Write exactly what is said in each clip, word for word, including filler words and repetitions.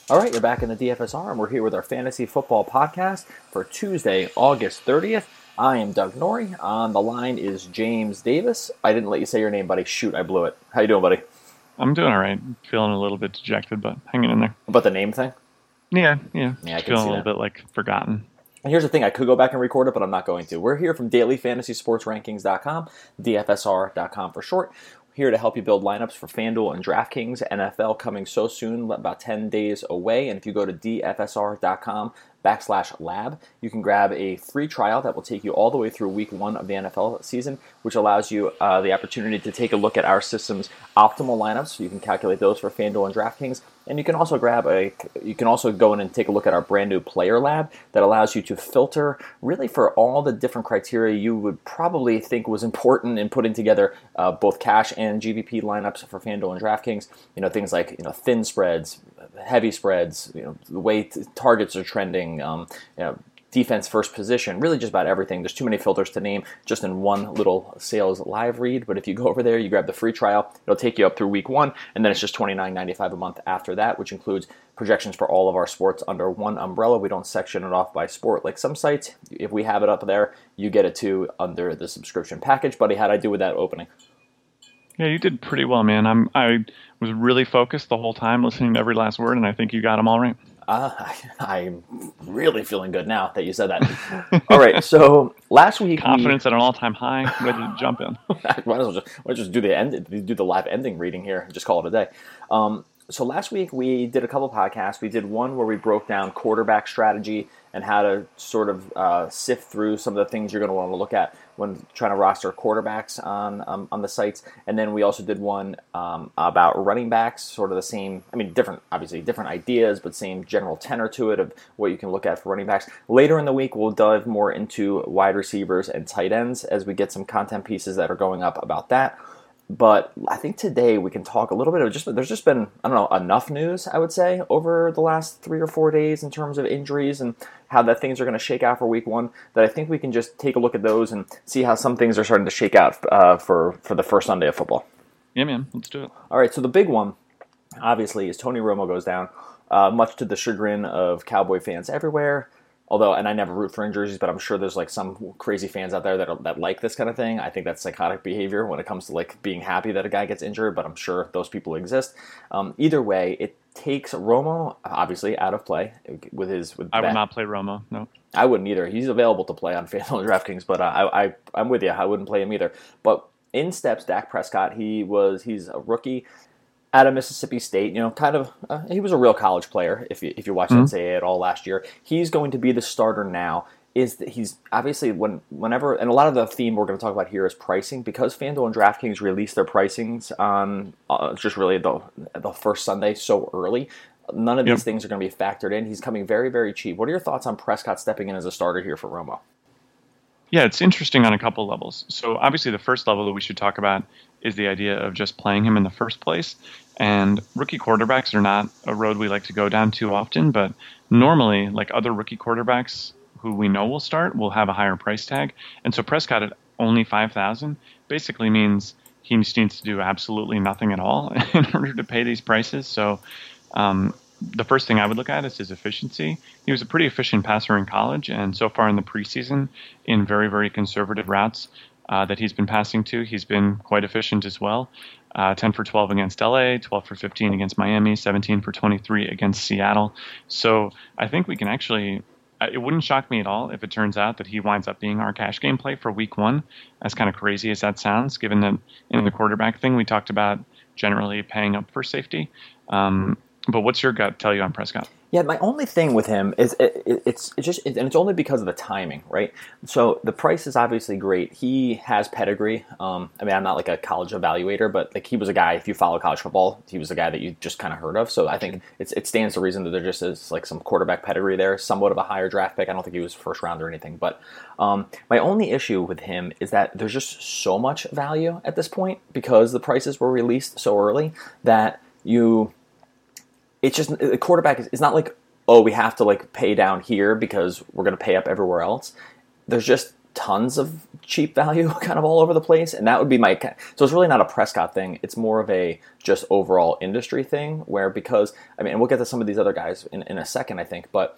All right, you're back in the D F S R, and we're here with our fantasy football podcast for Tuesday, August thirtieth. I am Doug Norrie. On the line is James Davis. I didn't let you say your name, buddy. Shoot, I blew it. How you doing, buddy? I'm doing all right. Feeling a little bit dejected, but hanging in there. About the name thing? Yeah, yeah. Yeah, I can feeling see a little that. bit like forgotten. And here's the thing, I could go back and record it, but I'm not going to. We're here from daily fantasy sports rankings dot com, D F S R dot com for short. Here to help you build lineups for FanDuel and DraftKings. N F L coming so soon, about ten days away. And if you go to D F S R dot com backslash lab, you can grab a free trial that will take you all the way through week one of the N F L season, which allows you uh, the opportunity to take a look at our system's optimal lineups. So you can calculate those for FanDuel and DraftKings. And you can also grab a, you can also go in and take a look at our brand new player lab that allows you to filter really for all the different criteria you would probably think was important in putting together uh, both cash and G V P lineups for FanDuel and DraftKings. You know, things like, you know, thin spreads, heavy spreads, you know, the way t- targets are trending, um, you know, defense first position, really just about everything. There's too many filters to name just in one little sales live read, but if you go over there, you grab the free trial, it'll take you up through week one, and then it's just twenty-nine ninety-five a month after that, which includes projections for all of our sports under one umbrella. We don't section it off by sport like some sites. If we have it up there, you get it too under the subscription package. Buddy, how'd I do with that opening? Yeah, you did pretty well, man. I'm I was really focused the whole time, listening to every last word, and I think you got them all right. Uh, I, I'm really feeling good now that you said that. All right, so last week confidence we, at an all-time high, ready to jump in. might as well just, might just do the end, do the live ending reading here, and just call it a day. Um, so last week we did a couple podcasts. We did one where we broke down quarterback strategy and how to sort of uh, sift through some of the things you're going to want to look at when trying to roster quarterbacks on um, on the sites. And then we also did one um, about running backs, sort of the same, I mean, different, obviously different ideas, but same general tenor to it of what you can look at for running backs. Later in the week, we'll dive more into wide receivers and tight ends as we get some content pieces that are going up about that. But I think today we can talk a little bit of just, there's just been, I don't know, enough news, I would say, over the last three or four days in terms of injuries and how that things are going to shake out for week one, that I think we can just take a look at those and see how some things are starting to shake out uh, for, for the first Sunday of football. Yeah, man, let's do it. All right, so the big one, obviously, is Tony Romo goes down, uh, much to the chagrin of Cowboy fans everywhere. Although, and I never root for injuries, but I'm sure there's like some crazy fans out there that are, that like this kind of thing. I think that's psychotic behavior when it comes to like being happy that a guy gets injured, but I'm sure those people exist. Um, either way, it takes Romo obviously out of play with his. With I would back. not play Romo. No, I wouldn't either. He's available to play on FanDuel and DraftKings, but uh, I, I I'm with you. I wouldn't play him either. But in steps Dak Prescott. He was he's a rookie out of Mississippi State, you know, kind of, uh, he was a real college player, if you, if you watched mm-hmm. N C double A at all last year. He's going to be the starter now. Is that he's obviously, when whenever, and a lot of the theme we're going to talk about here is pricing, because FanDuel and DraftKings release their pricings on uh, just really the, the first Sunday so early. None of yep. these things are going to be factored in. He's coming very, very cheap. What are your thoughts on Prescott stepping in as a starter here for Romo? Yeah, it's interesting on a couple levels. So obviously the first level that we should talk about is the idea of just playing him in the first place. And rookie quarterbacks are not a road we like to go down too often, but normally, like other rookie quarterbacks who we know will start, will have a higher price tag. And so Prescott at only five thousand dollars basically means he needs to do absolutely nothing at all in order to pay these prices. So um, the first thing I would look at is his efficiency. He was a pretty efficient passer in college, and so far in the preseason, in very, very conservative routes uh, that he's been passing to, he's been quite efficient as well. Uh, ten for twelve against L A, twelve for fifteen against Miami, seventeen for twenty-three against Seattle. So I think we can actually, it wouldn't shock me at all if it turns out that he winds up being our cash game play for week one, as kind of crazy as that sounds, given that in the quarterback thing we talked about generally paying up for safety. Um, But what's your gut tell you on Prescott? Yeah, my only thing with him is it, it, it's it's just, it, and it's only because of the timing, right? So the price is obviously great. He has pedigree. Um, I mean, I'm not like a college evaluator, but like he was a guy. If you follow college football, he was a guy that you just kind of heard of. So I think it's, it stands to reason that there just is like some quarterback pedigree there, somewhat of a higher draft pick. I don't think he was first round or anything. But um, my only issue with him is that there's just so much value at this point because the prices were released so early that you. It's just, the quarterback is, it's not like, oh, we have to like pay down here because we're going to pay up everywhere else. There's just tons of cheap value kind of all over the place, and that would be my so it's really not a Prescott thing. It's more of a just overall industry thing where because I mean and we'll get to some of these other guys in, in a second I think, but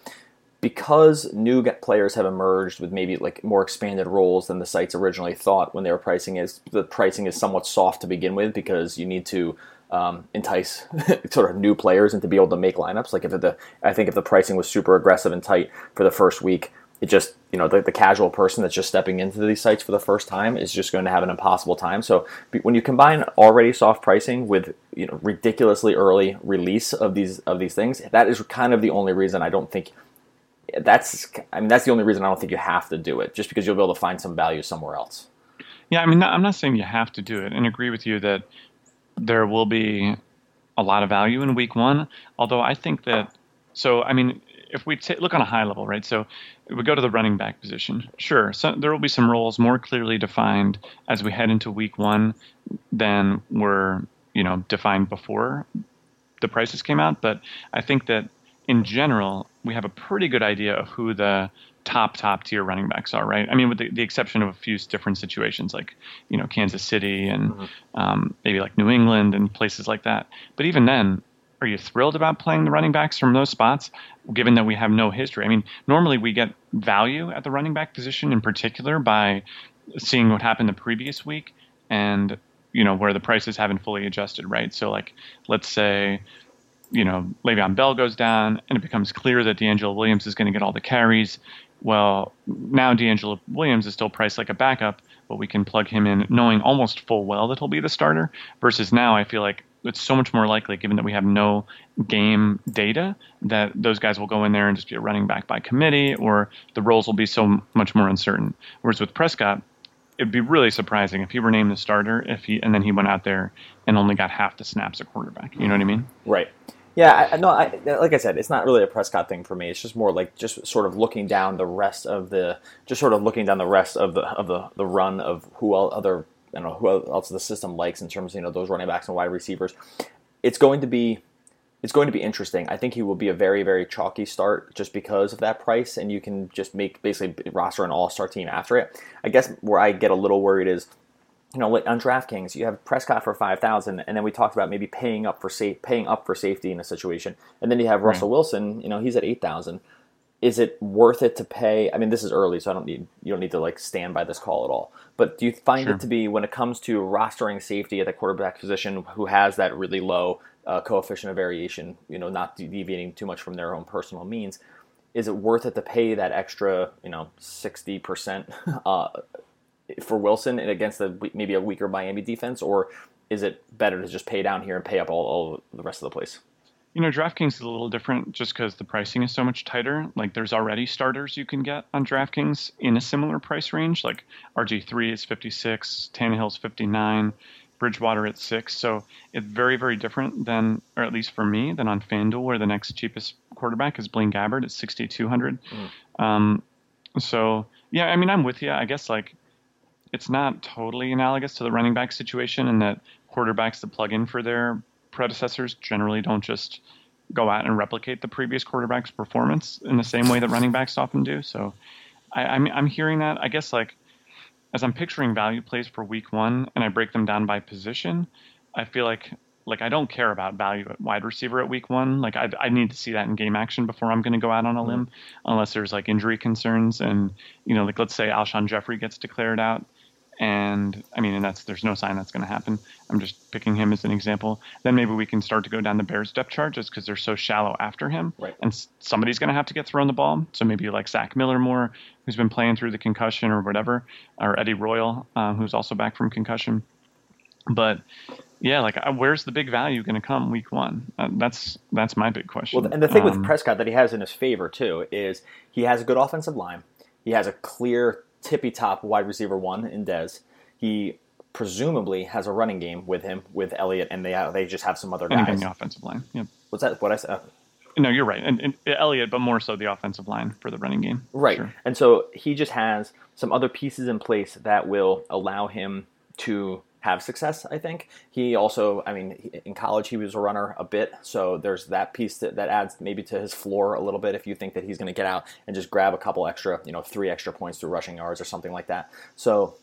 because new players have emerged with maybe like more expanded roles than the sites originally thought when they were pricing is the pricing is somewhat soft to begin with because you need to um, entice sort of new players and to be able to make lineups. Like if the I think if the pricing was super aggressive and tight for the first week, it just, you know, the, the casual person that's just stepping into these sites for the first time is just going to have an impossible time. So when you combine already soft pricing with, you know, ridiculously early release of these of these things, that is kind of the only reason I don't think that's, I mean, that's the only reason I don't think you have to do it, just because you'll be able to find some value somewhere else. Yeah, I mean, I'm not saying you have to do it, and agree with you that there will be a lot of value in week one, although I think that, so, I mean, if we t- look on a high level, right? So we go to the running back position. Sure, so there will be some roles more clearly defined as we head into week one than were, you know, defined before the prices came out. But I think that in general, we have a pretty good idea of who the top, top tier running backs are, right? I mean, with the, the exception of a few different situations like, you know, Kansas City and mm-hmm. um, maybe like New England and places like that. But even then, are you thrilled about playing the running backs from those spots, given that we have no history? I mean, normally we get value at the running back position in particular by seeing what happened the previous week and, you know, where the prices haven't fully adjusted, right? So, like, let's say, you know, Le'Veon Bell goes down and it becomes clear that DeAngelo Williams is going to get all the carries. Well, now DeAngelo Williams is still priced like a backup, but we can plug him in knowing almost full well that he'll be the starter, versus now I feel like it's so much more likely, given that we have no game data, that those guys will go in there and just be a running back by committee, or the roles will be so much more uncertain. Whereas with Prescott, it'd be really surprising if he were named the starter, if he and then he went out there and only got half the snaps at quarterback. You know what I mean? Right. Yeah, I, no, I, like I said, it's not really a Prescott thing for me. It's just more like just sort of looking down the rest of the, just sort of looking down the rest of the of the, the run of who other. I don't know who else the system likes in terms of, you know, those running backs and wide receivers. It's going to be it's going to be interesting. I think he will be a very, very chalky start just because of that price, and you can just make basically roster an all-star team after it. I guess where I get a little worried is, you know, on DraftKings, you have Prescott for five thousand dollars, and then we talked about maybe paying up for safe, paying up for safety in a situation, and then you have Russell right. Wilson. You know, he's at eight thousand dollars. Is it worth it to pay? I mean, this is early, so I don't need you don't need to like stand by this call at all. But do you find sure. it to be, when it comes to rostering safety at the quarterback position, who has that really low uh, coefficient of variation, you know, not deviating too much from their own personal means, is it worth it to pay that extra, you know, sixty percent uh, for Wilson and against the maybe a weaker Miami defense, or is it better to just pay down here and pay up all, all the rest of the place? You know, DraftKings is a little different just because the pricing is so much tighter. Like, there's already starters you can get on DraftKings in a similar price range. Like, R G three is fifty-six, Tannehill's fifty-nine, Bridgewater at six. So it's very, very different than, or at least for me, than on FanDuel, where the next cheapest quarterback is Blaine Gabbert at sixty-two hundred. Mm. Um, so, yeah, I mean, I'm with you. I guess, like, it's not totally analogous to the running back situation in that quarterbacks that plug in for their predecessors generally don't just go out and replicate the previous quarterback's performance in the same way that running backs often do. So I, I'm, I'm hearing that. I guess, like, as I'm picturing value plays for week one and I break them down by position, I feel like like I don't care about value at wide receiver at week one. Like, I, I need to see that in game action before I'm going to go out on a limb, unless there's like injury concerns. And, you know, like, let's say Alshon Jeffrey gets declared out. And I mean, and that's, there's no sign that's going to happen. I'm just picking him as an example. Then maybe we can start to go down the Bears depth chart just because they're so shallow after him. Right. And somebody's going to have to get thrown the ball. So maybe like Zach Miller more, who's been playing through the concussion or whatever, or Eddie Royal, um, who's also back from concussion. But yeah, like, uh, where's the big value going to come week one? Uh, that's that's my big question. Well, and the thing um, with Prescott that he has in his favor too is he has a good offensive line. He has a clear tippy top wide receiver one in Dez. He presumably has a running game with him, with Elliott, and they have, they just have some other guys. And the offensive line. Yep. What's that? What I said? No, you're right. And, and Elliott, but more so the offensive line for the running game. Right. Sure. And so he just has some other pieces in place that will allow him to have success, I think. He also, I mean, in college he was a runner a bit, so there's that piece that, that adds maybe to his floor a little bit if you think that he's going to get out and just grab a couple extra, you know, three extra points through rushing yards or something like that. So,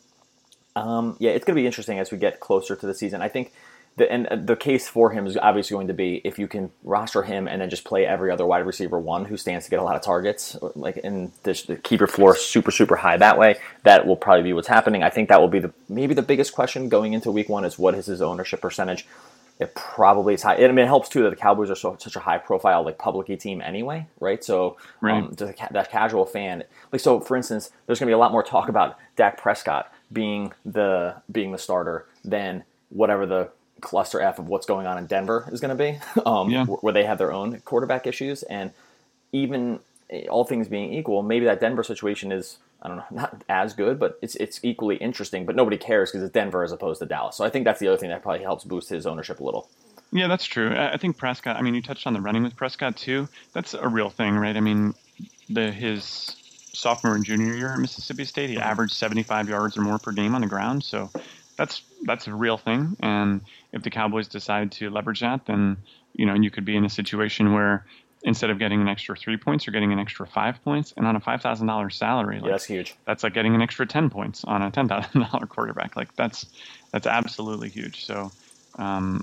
um, yeah, it's going to be interesting as we get closer to the season. I think the, and the case for him is obviously going to be if you can roster him and then just play every other wide receiver one who stands to get a lot of targets, like and just keep your floor super super high that way. That will probably be what's happening. I think that will be the maybe the biggest question going into week one is what is his ownership percentage. It probably is high. I mean, it helps too that the Cowboys are so, such a high profile like public team anyway, right? So right. Um, to the, that casual fan, like so for instance, there's going to be a lot more talk about Dak Prescott being the being the starter than whatever the cluster F of what's going on in Denver is going to be, um, yeah. where they have their own quarterback issues. And even all things being equal, maybe that Denver situation is, I don't know, not as good, but it's it's equally interesting, but nobody cares because it's Denver as opposed to Dallas. So I think that's the other thing that probably helps boost his ownership a little. Yeah, that's true. I think Prescott, I mean, you touched on the running with Prescott too. That's a real thing, right? I mean, the his sophomore and junior year at Mississippi State, he mm-hmm. averaged seventy-five yards or more per game on the ground. So that's that's a real thing. And if the Cowboys decide to leverage that, then, you know, you could be in a situation where instead of getting an extra three points, you're getting an extra five points. And on a five thousand dollars salary, like, yeah, that's huge. That's like getting an extra ten points on a ten thousand dollars quarterback. Like that's that's absolutely huge. So um,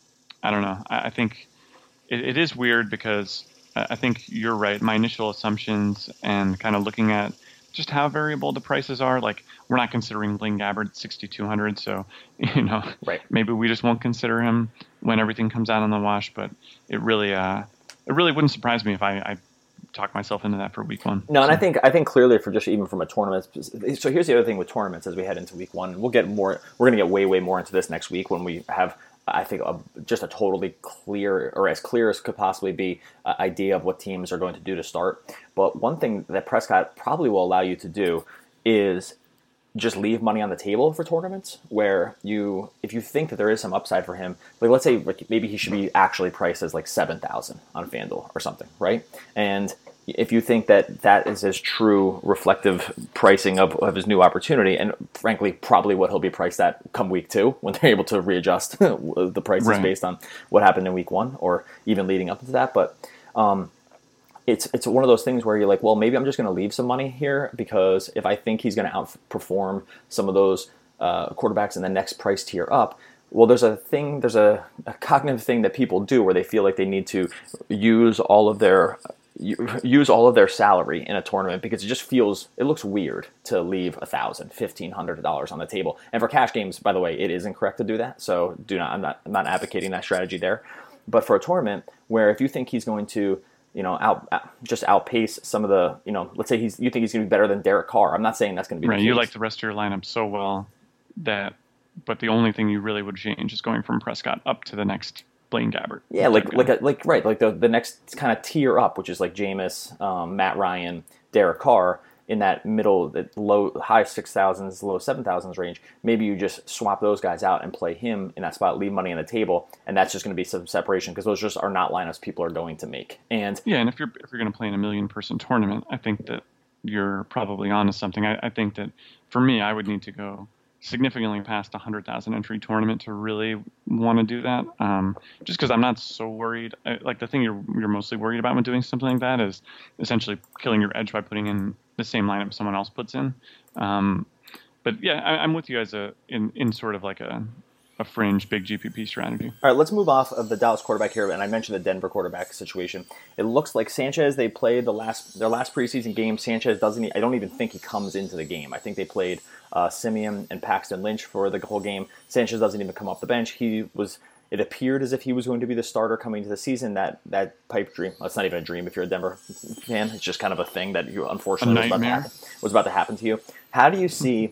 I don't know. I, I think it, it is weird because I think you're right. My initial assumptions and kind of looking at just how variable the prices are. Like we're not considering Blaine Gabbert at sixty-two hundred. So, you know, right. maybe we just won't consider him when everything comes out on the wash, but it really, uh, it really wouldn't surprise me if I, I talk myself into that for week one. No, so. and I think, I think clearly for just even from a tournament. So here's the other thing with tournaments as we head into week one, we'll get more, we're going to get way, way more into this next week when we have, I think a, just a totally clear, or as clear as could possibly be, uh, idea of what teams are going to do to start. But one thing that Prescott probably will allow you to do is just leave money on the table for tournaments where you, if you think that there is some upside for him, like let's say like maybe he should be actually priced as like seven thousand on FanDuel or something, right? And if you think that that is his true reflective pricing of, of his new opportunity, and frankly, probably what he'll be priced at come week two when they're able to readjust the prices right. based on what happened in week one or even leading up to that. But um, it's it's one of those things where you're like, well, maybe I'm just going to leave some money here because if I think he's going to outperform some of those uh, quarterbacks in the next price tier up, well, there's a thing, there's a, a cognitive thing that people do where they feel like they need to use all of their use all of their salary in a tournament because it just feels, it looks weird to leave a thousand, fifteen hundred dollars on the table. And for cash games, by the way, it is incorrect to do that. So do not, I'm not, I'm not advocating that strategy there. But for a tournament where if you think he's going to, you know, out, just outpace some of the, you know, let's say he's, you think he's going to be better than Derek Carr. I'm not saying that's going to be right. the case. You like the rest of your lineup so well that, but the only thing you really would change is going from Prescott up to the next Blaine Gabbert. Yeah, like like a, like right, like the the next kind of tier up, which is like Jameis, um, Matt Ryan, Derek Carr, in that middle, that low, high six thousands, low seven thousands range. Maybe you just swap those guys out and play him in that spot, leave money on the table, and that's just going to be some separation because those just are not lineups people are going to make. And yeah, and if you're if you're going to play in a million person tournament, I think that you're probably onto something. I, I think that for me, I would need to go significantly past a hundred thousand entry tournament to really want to do that. Um, just because I'm not so worried. I, like the thing you're you're mostly worried about when doing something like that is essentially killing your edge by putting in the same lineup someone else puts in. Um, but yeah, I, I'm with you as a in in sort of like a a fringe big G P P strategy. All right, let's move off of the Dallas quarterback here, and I mentioned the Denver quarterback situation. It looks like Sanchez, they played the last their last preseason game. Sanchez doesn't. I don't even think he comes into the game. I think they played uh, Simeon and Paxton Lynch for the whole game. Sanchez doesn't even come off the bench. He was. It appeared as if he was going to be the starter coming into the season. That that pipe dream. Well, it's not even a dream if you're a Denver fan. It's just kind of a thing that you unfortunately was about, to happen, was about to happen to you. How do you see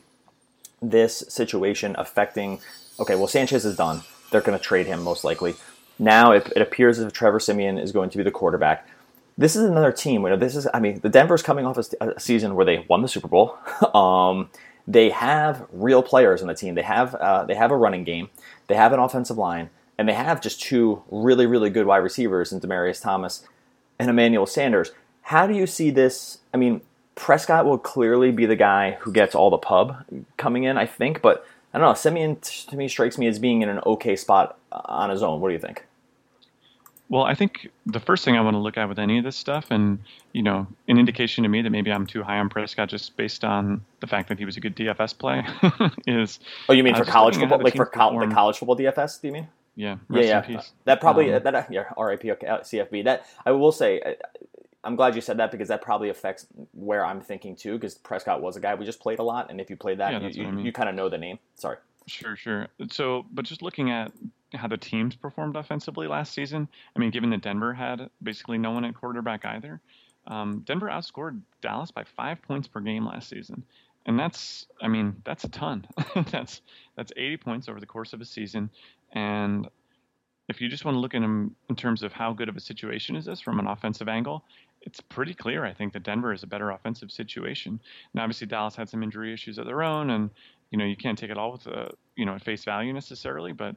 this situation affecting? Okay, well, Sanchez is done. They're going to trade him most likely. Now it, it appears as if Trevor Siemian is going to be the quarterback. This is another team. You know, this is. I mean, the Denver's coming off a, a season where they won the Super Bowl. um, they have real players on the team. They have uh, they have a running game. They have an offensive line, and they have just two really really good wide receivers in Demaryius Thomas and Emmanuel Sanders. How do you see this? I mean, Prescott will clearly be the guy who gets all the pub coming in, I think, but I don't know. Simeon to me strikes me as being in an okay spot on his own. What do you think? Well, I think the first thing I want to look at with any of this stuff, and you know, an indication to me that maybe I'm too high on Prescott just based on the fact that he was a good D F S play, is. Oh, you mean for uh, college looking at how football, the like for teams col- the perform. college football D F S? Do you mean? Yeah, Yeah, rest yeah. in peace. That probably Um, that yeah. R I P okay, uh, C F B. That I will say. I, I'm glad you said that because that probably affects where I'm thinking too. Because Prescott was a guy we just played a lot, and if you played that, Yeah, you that's what you, I mean. you kind of know the name. Sorry. Sure, sure. So, but just looking at how the teams performed offensively last season, I mean, given that Denver had basically no one at quarterback either, um, Denver outscored Dallas by five points per game last season, and that's, I mean, that's a ton. that's that's eighty points over the course of a season, and if you just want to look at them in terms of how good of a situation is this from an offensive angle, it's pretty clear, I think, that Denver is a better offensive situation. Now, obviously, Dallas had some injury issues of their own, and you know you can't take it all with a, you know at face value necessarily, but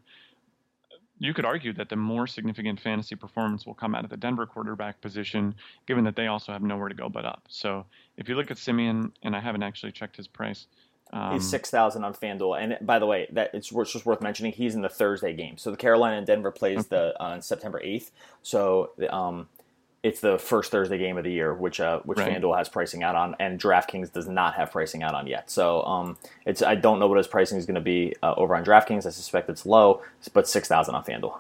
you could argue that the more significant fantasy performance will come out of the Denver quarterback position, given that they also have nowhere to go but up. So if you look at Simeon, and I haven't actually checked his price. Um, He's six thousand on FanDuel, and by the way, that it's just worth mentioning. He's in the Thursday game, so the Carolina and Denver plays the on September eighth. So um, it's the first Thursday game of the year, which uh, which Right. FanDuel has pricing out on, and DraftKings does not have pricing out on yet. So um, it's I don't know what his pricing is going to be uh, over on DraftKings. I suspect it's low, but six thousand on FanDuel.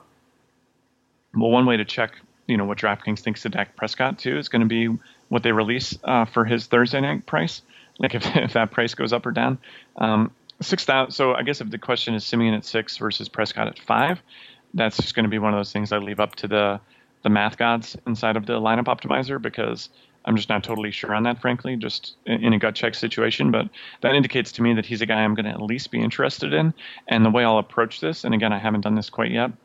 Well, one way to check, you know, what DraftKings thinks of Dak Prescott too is going to be what they release uh, for his Thursday night price. Like if, if that price goes up or down, um, six thousand. So I guess if the question is Simeon at six versus Prescott at five, that's just going to be one of those things I leave up to the the math gods inside of the lineup optimizer, because I'm just not totally sure on that, frankly, just in, in a gut check situation. But that indicates to me that he's a guy I'm going to at least be interested in. And the way I'll approach this, and again, I haven't done this quite yet,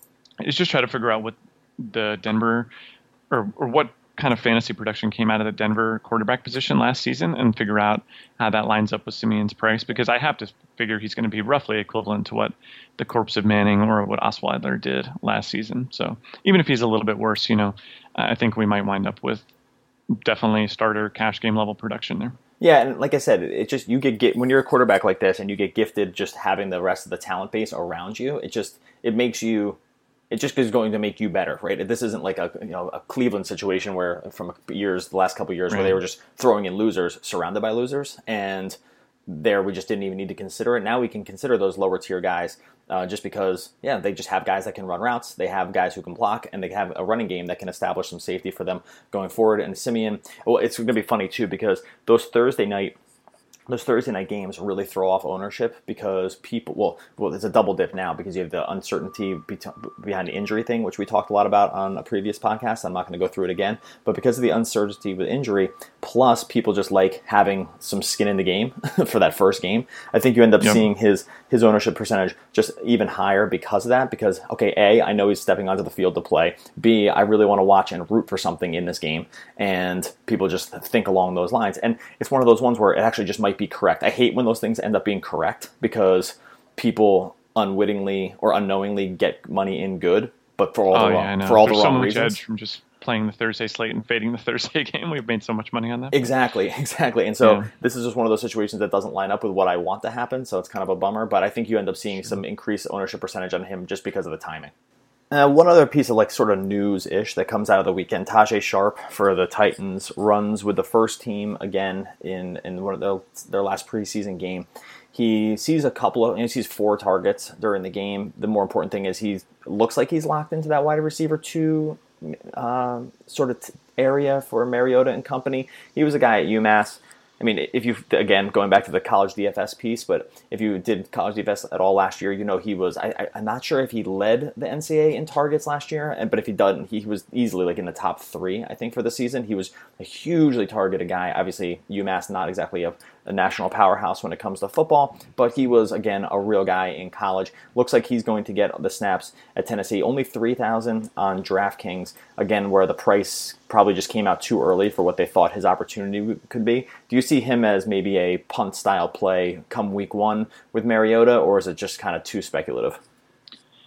is just try to figure out what the Denver or, or what kind of fantasy production came out of the Denver quarterback position last season and figure out how that lines up with Simeon's price, because I have to figure he's going to be roughly equivalent to what the corpse of Manning or what Osweiler did last season. So even if he's a little bit worse, you know, I think we might wind up with definitely starter cash game level production there. Yeah, and like I said, it just you get, get when you're a quarterback like this and you get gifted just having the rest of the talent base around you, it just it makes you it just is going to make you better, right? This isn't like a you know a Cleveland situation where from years the last couple of years Right. where they were just throwing in losers surrounded by losers, and there we just didn't even need to consider it. Now we can consider those lower tier guys uh, just because yeah they just have guys that can run routes, they have guys who can block, and they have a running game that can establish some safety for them going forward. And Simeon, well, it's going to be funny too because those Thursday night. Those Thursday night games really throw off ownership because people, well, well, it's a double dip now because you have the uncertainty behind the injury thing, which we talked a lot about on a previous podcast. I'm not going to go through it again, but because of the uncertainty with injury, plus people just like having some skin in the game for that first game, I think you end up Yep. seeing his his ownership percentage just even higher because of that. Because, okay, A, I know he's stepping onto the field to play. B, I really want to watch and root for something in this game. And people just think along those lines. And it's one of those ones where it actually just might be correct. I hate when those things end up being correct because people unwittingly or unknowingly get money in good, but for all Oh, the yeah, wrong, I know. for all There's the so wrong much reasons. edge from just playing the Thursday slate and fading the Thursday game. We've made so much money on that. Exactly, exactly. And so Yeah. this is just one of those situations that doesn't line up with what I want to happen, so it's kind of a bummer, but I think you end up seeing some increased ownership percentage on him just because of the timing. Uh, one other piece of like sort of news-ish that comes out of the weekend, Tajay Sharp for the Titans runs with the first team again in, in one of their, their last preseason game. He sees a couple of, he sees four targets during the game. The more important thing is he looks like he's locked into that wide receiver two uh, sort of t- area for Mariota and company. He was a guy at UMass. I mean, if you, again, going back to the college D F S piece, but if you did college D F S at all last year, you know he was, I, I, I'm not sure if he led the N C double A in targets last year, and but if he doesn't, he was easily like in the top three, I think, for the season. He was a hugely targeted guy. Obviously, UMass not exactly a, a national powerhouse when it comes to football, but he was, again, a real guy in college. Looks like he's going to get the snaps at Tennessee. Only three thousand on DraftKings, again, where the price probably just came out too early for what they thought his opportunity could be. Do you see him as maybe a punt-style play come week one with Mariota, or is it just kind of too speculative?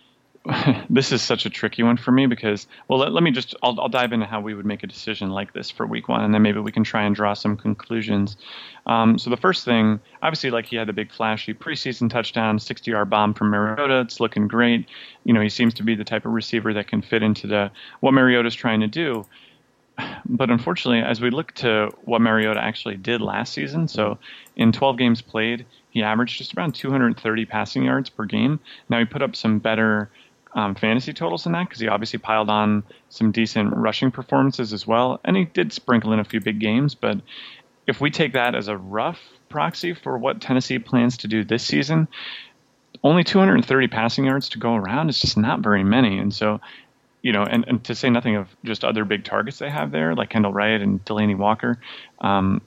this is such a tricky one for me because, well, let, let me just, I'll, I'll dive into how we would make a decision like this for week one, and then maybe we can try and draw some conclusions. Um, so the first thing, obviously, like he had the big flashy preseason touchdown, sixty-yard bomb from Mariota. It's looking great. You know, he seems to be the type of receiver that can fit into the what Mariota's trying to do. But unfortunately, as we look to what Mariota actually did last season, so in twelve games played, he averaged just around two hundred thirty passing yards per game. Now, he put up some better Um, fantasy totals than that because he obviously piled on some decent rushing performances as well, and he did sprinkle in a few big games. But if we take that as a rough proxy for what Tennessee plans to do this season, only two hundred thirty passing yards to go around is just not very many. And so, you know, and, and to say nothing of just other big targets they have there, like Kendall Wright and Delaney Walker, um,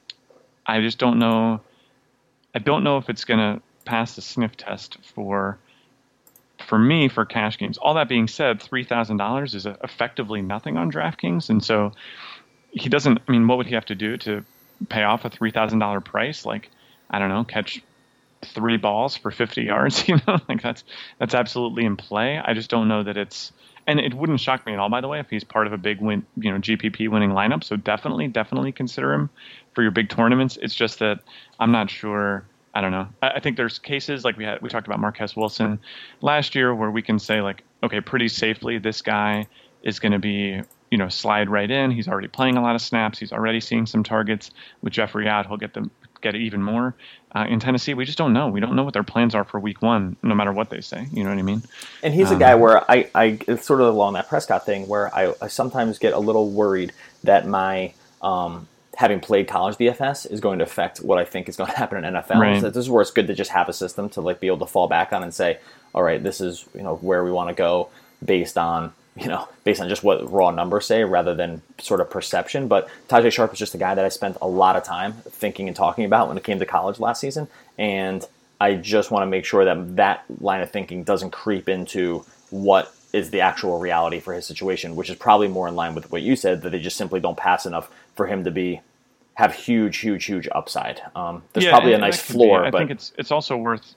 I just don't know. I don't know if it's going to pass the sniff test for. For me, for cash games. All that being said, three thousand dollars is effectively nothing on DraftKings. And so he doesn't, I mean, what would he have to do to pay off a three thousand dollars price? Like, I don't know, catch three balls for fifty yards, you know, like that's, that's absolutely in play. I just don't know that it's, and it wouldn't shock me at all, by the way, if he's part of a big win, you know, G P P winning lineup. So definitely, definitely consider him for your big tournaments. It's just that I'm not sure. I don't know. I think there's cases like we had, we talked about Marquez Wilson last year where we can say like, okay, pretty safely, this guy is going to be, you know, slide right in. He's already playing a lot of snaps. He's already seeing some targets. With Jeffrey out, he'll get them, get it even more. Uh, in Tennessee, we just don't know. We don't know what their plans are for week one, no matter what they say. You know what I mean? And he's um, a guy where I, I, it's sort of along that Prescott thing where I, I sometimes get a little worried that my, um, having played college D F S is going to affect what I think is going to happen in N F L. Right. So this is where it's good to just have a system to like be able to fall back on and say, all right, this is, you know, where we want to go based on, you know, based on just what raw numbers say rather than sort of perception. But Tajae Sharpe is just a guy that I spent a lot of time thinking and talking about when it came to college last season. And I just want to make sure that that line of thinking doesn't creep into what is the actual reality for his situation, which is probably more in line with what you said, that they just simply don't pass enough for him to be have huge, huge, huge upside. Um, there's yeah, probably a nice floor. I but think it's it's also worth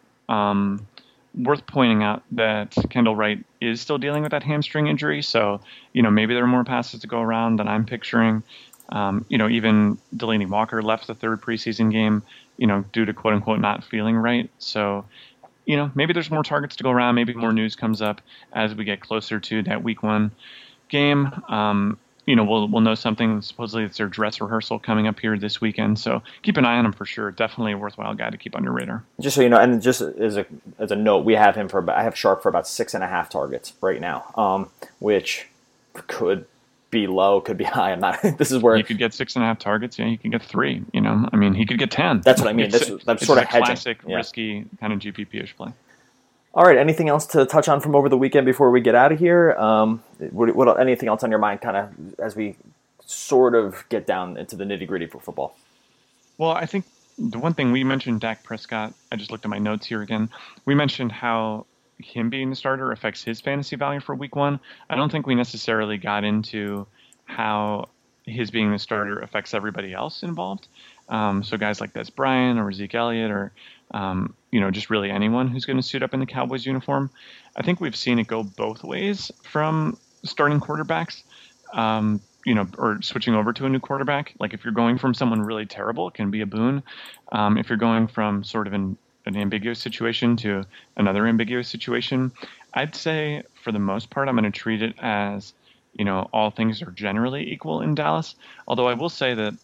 um, worth pointing out that Kendall Wright is still dealing with that hamstring injury. So, you know, maybe there are more passes to go around than I'm picturing. Um, you know, even Delaney Walker left the third preseason game, you know, due to quote unquote not feeling right. So, you know, maybe there's more targets to go around. Maybe more news comes up as we get closer to that week one game. Um, you know, we'll we'll know something. Supposedly it's their dress rehearsal coming up here this weekend. So keep an eye on him for sure. Definitely a worthwhile guy to keep on your radar. Just so you know, and just as a as a note, we have him for about, I have Sharpe for about six and a half targets right now, um, which could be low, could be high. I'm not. This is where you could get six and a half targets. Yeah, you could get three. You know, I mean, he could get ten. That's what I mean. This, that's it's sort of a hedging. Classic, yeah. risky kind of G P P-ish play. All right. Anything else to touch on from over the weekend before we get out of here? Um, what, what anything else on your mind, kind of as we sort of get down into the nitty gritty for football? Well, I think the one thing we mentioned, Dak Prescott. I just looked at my notes here again. We mentioned how him being the starter affects his fantasy value for week one. I don't think we necessarily got into how his being the starter affects everybody else involved. Um, so guys like Des Bryant or Zeke Elliott or, um, you know, just really anyone who's going to suit up in the Cowboys uniform. I think we've seen it go both ways from starting quarterbacks, um, you know, or switching over to a new quarterback. Like if you're going from someone really terrible, it can be a boon. Um, if you're going from sort of an, an ambiguous situation to another ambiguous situation, I'd say for the most part, I'm going to treat it as, you know, all things are generally equal in Dallas. Although I will say that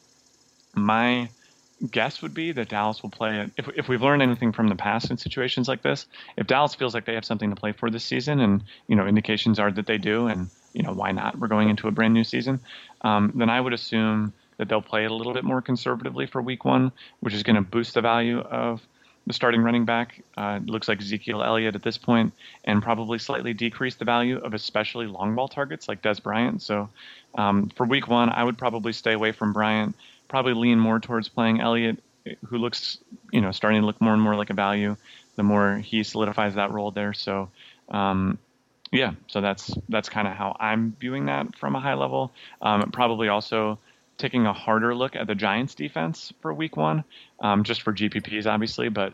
my guess would be that Dallas will play it. If, if we've learned anything from the past in situations like this, if Dallas feels like they have something to play for this season, and, you know, indications are that they do, and, you know, why not? We're going into a brand new season. Um, then I would assume that they'll play it a little bit more conservatively for week one, which is going to boost the value of the starting running back. Uh, looks like Ezekiel Elliott at this point, and probably slightly decrease the value of especially long ball targets like Des Bryant. So um, for week one, I would probably stay away from Bryant, probably lean more towards playing Elliott, who looks, you know, starting to look more and more like a value the more he solidifies that role there. So um, yeah, so that's that's kind of how I'm viewing that from a high level. Um, probably also taking a harder look at the Giants defense for week one, um, just for G P Ps, obviously. But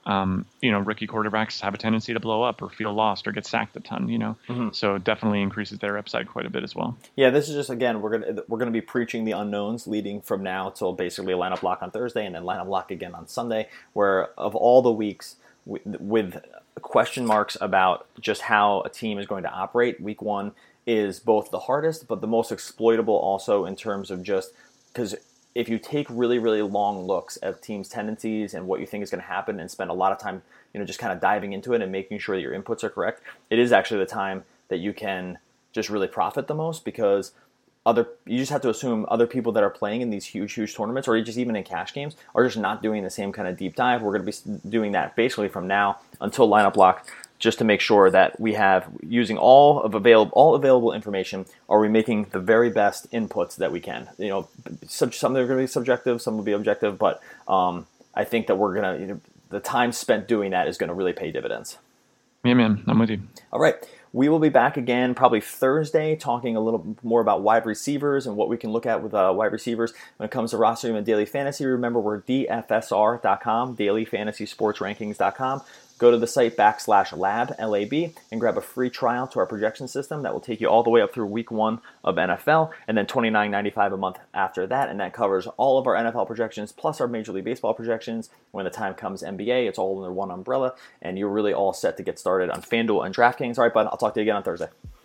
um, you know, rookie quarterbacks have a tendency to blow up or feel lost or get sacked a ton, you know. Mm-hmm. So it definitely increases their upside quite a bit as well. Yeah, this is just, again, we're gonna we're gonna be preaching the unknowns leading from now till basically a lineup lock on Thursday and then lineup lock again on Sunday, where of all the weeks with, with question marks about just how a team is going to operate, week one is both the hardest but the most exploitable also in terms of just because if you take really, really long looks at teams' tendencies and what you think is going to happen and spend a lot of time, you know, just kind of diving into it and making sure that your inputs are correct, it is actually the time that you can just really profit the most because other you just have to assume other people that are playing in these huge, huge tournaments or just even in cash games are just not doing the same kind of deep dive. We're going to be doing that basically from now until lineup lock, just to make sure that we have, using all of available all available information, are we making the very best inputs that we can. You know, some some are going to be subjective, some will be objective, but um, I think that we're going to, you know, the time spent doing that is going to really pay dividends. Yeah, man, I'm with you. All right. We will be back again probably Thursday talking a little more about wide receivers and what we can look at with uh, wide receivers when it comes to rostering and daily fantasy. Remember, we're D F S R dot com, daily fantasy sports rankings dot com. Go to the site backslash lab, L A B, and grab a free trial to our projection system that will take you all the way up through week one of N F L, and then twenty-nine ninety-five a month after that, and that covers all of our N F L projections plus our Major League Baseball projections. When the time comes N B A, it's all under one umbrella, and you're really all set to get started on FanDuel and DraftKings. All right, bud, I'll talk to you again on Thursday.